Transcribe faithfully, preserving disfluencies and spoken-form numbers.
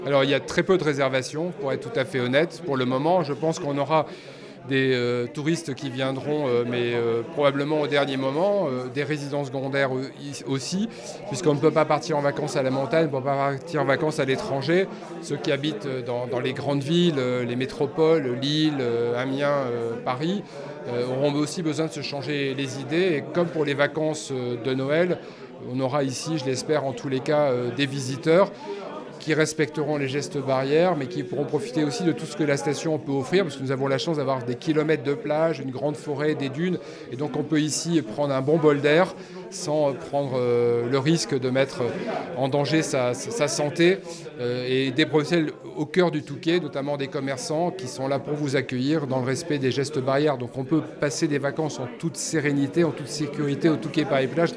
Alors il y a très peu de réservations, pour être tout à fait honnête. Pour le moment, je pense qu'on aura des euh, touristes qui viendront, euh, mais euh, probablement au dernier moment, euh, des résidences secondaires aussi, puisqu'on ne peut pas partir en vacances à la montagne, on ne peut pas partir en vacances à l'étranger. Ceux qui habitent dans, dans les grandes villes, euh, les métropoles, Lille, euh, Amiens, euh, Paris, euh, auront aussi besoin de se changer les idées. Et comme pour les vacances de Noël, on aura ici, je l'espère en tous les cas, euh, des visiteurs qui respecteront les gestes barrières, mais qui pourront profiter aussi de tout ce que la station peut offrir, parce que nous avons la chance d'avoir des kilomètres de plage, une grande forêt, des dunes, et donc on peut ici prendre un bon bol d'air sans prendre euh, le risque de mettre en danger sa, sa santé, euh, et des Bruxelles au cœur du Touquet, notamment des commerçants qui sont là pour vous accueillir dans le respect des gestes barrières. Donc on peut passer des vacances en toute sérénité, en toute sécurité au Touquet Paris Plage.